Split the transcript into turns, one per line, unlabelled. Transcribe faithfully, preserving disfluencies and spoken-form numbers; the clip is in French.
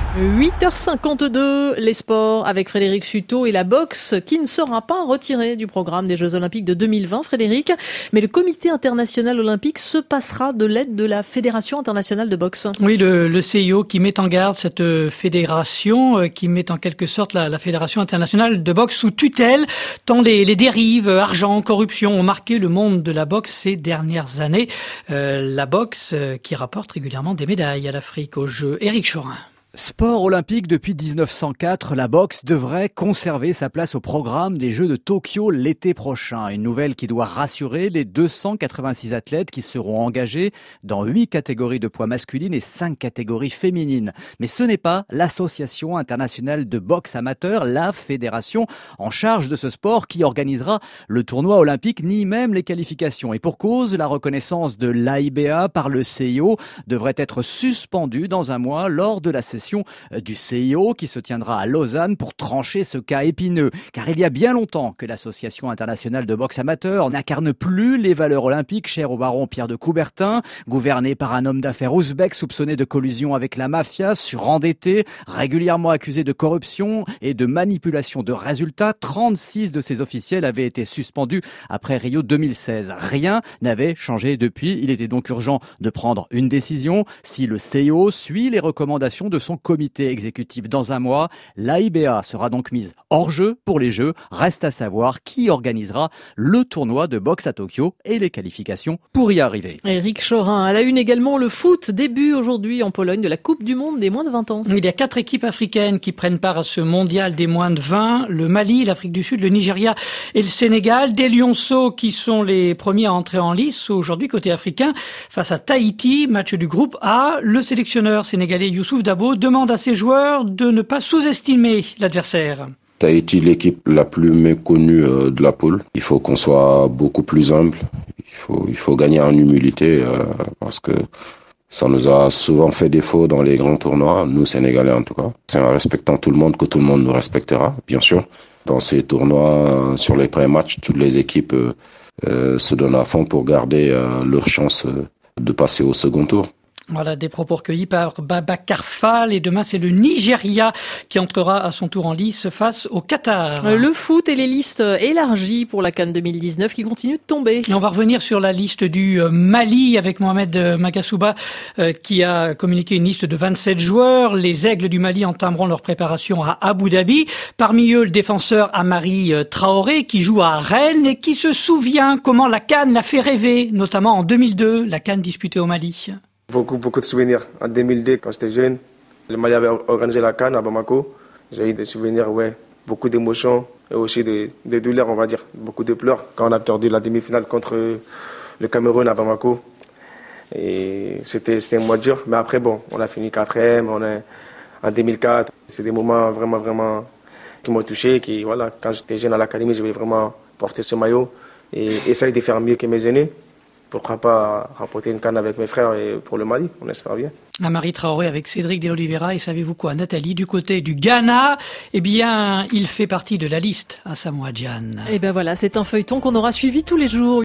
huit heures cinquante-deux, les sports avec Frédéric Sutot et la boxe qui ne sera pas retirée du programme des Jeux Olympiques de deux mille vingt, Frédéric. Mais le Comité international olympique se passera de l'aide de la Fédération internationale de boxe.
Oui, le, le C I O qui met en garde cette fédération, qui met en quelque sorte la, la Fédération internationale de boxe sous tutelle, tant les, les dérives, argent, corruption ont marqué le monde de la boxe ces dernières années. Euh, la boxe euh, qui rapporte régulièrement des médailles à l'Afrique aux Jeux. Éric Chorin.
Sport olympique depuis dix-neuf cent quatre, la boxe devrait conserver sa place au programme des Jeux de Tokyo l'été prochain. Une nouvelle qui doit rassurer les deux cent quatre-vingt-six athlètes qui seront engagés dans huit catégories de poids masculines et cinq catégories féminines. Mais ce n'est pas l'Association internationale de boxe amateur, la fédération en charge de ce sport, qui organisera le tournoi olympique, ni même les qualifications. Et pour cause, la reconnaissance de l'A I B A par le C I O devrait être suspendue dans un mois lors de la session du C I O qui se tiendra à Lausanne pour trancher ce cas épineux. Car il y a bien longtemps que l'Association internationale de boxe amateur n'incarne plus les valeurs olympiques chères au baron Pierre de Coubertin, gouverné par un homme d'affaires ouzbek soupçonné de collusion avec la mafia, surendetté, régulièrement accusé de corruption et de manipulation de résultats. trente-six de ses officiels avaient été suspendus après Rio deux mille seize. Rien n'avait changé depuis. Il était donc urgent de prendre une décision. Si le C I O suit les recommandations de son comité exécutif dans un mois, l'A I B A sera donc mise hors jeu pour les Jeux. Reste à savoir qui organisera le tournoi de boxe à Tokyo et les qualifications pour y arriver.
Éric Chorin, à la une également, le foot début aujourd'hui en Pologne de la Coupe du Monde des moins de vingt ans.
Il y a quatre équipes africaines qui prennent part à ce mondial des moins de vingt. Le Mali, l'Afrique du Sud, le Nigeria et le Sénégal. Des lionceaux qui sont les premiers à entrer en lice aujourd'hui côté africain face à Tahiti, match du groupe A. Le sélectionneur sénégalais Youssouf Dabo demande à ses joueurs de ne pas sous-estimer l'adversaire.
Tahiti, l'équipe la plus méconnue de la poule. Il faut qu'on soit beaucoup plus humble. Il faut, il faut gagner en humilité euh, parce que ça nous a souvent fait défaut dans les grands tournois, nous Sénégalais en tout cas. C'est en respectant tout le monde que tout le monde nous respectera, bien sûr. Dans ces tournois, sur les pré-matchs, toutes les équipes euh, euh, se donnent à fond pour garder euh, leur chance euh, de passer au second tour.
Voilà, des propos recueillis par Babacar Fall. Et demain, c'est le Nigeria qui entrera à son tour en lice face au Qatar.
Le foot et les listes élargies pour la CAN deux mille dix-neuf qui continuent de tomber.
Et on va revenir sur la liste du Mali avec Mohamed Magasuba euh, qui a communiqué une liste de vingt-sept joueurs. Les Aigles du Mali entameront leur préparation à Abu Dhabi. Parmi eux, le défenseur Amari Traoré qui joue à Rennes et qui se souvient comment la CAN l'a fait rêver, notamment en deux mille deux, la CAN disputée au Mali.
Beaucoup, beaucoup de souvenirs. En deux mille deux, quand j'étais jeune, le Mali avait organisé la CAN à Bamako. J'ai eu des souvenirs, ouais, beaucoup d'émotions et aussi de, de douleurs, on va dire. Beaucoup de pleurs quand on a perdu la demi-finale contre le Cameroun à Bamako. Et c'était, c'était un mois dur. Mais après, bon, on a fini quatrième, on est en deux mille quatre. C'est des moments vraiment, vraiment qui m'ont touché. Qui, voilà, quand j'étais jeune à l'académie, je voulais vraiment porter ce maillot et essayer de faire mieux que mes aînés. Pourquoi pas remporter une CAN avec mes frères et pour le Mali, on espère bien.
Amari Traoré avec Cédric de Oliveira. Et savez-vous quoi, Nathalie, du côté du Ghana, eh bien, il fait partie de la liste à Samoa Gyan.
Et ben voilà, c'est un feuilleton qu'on aura suivi tous les jours.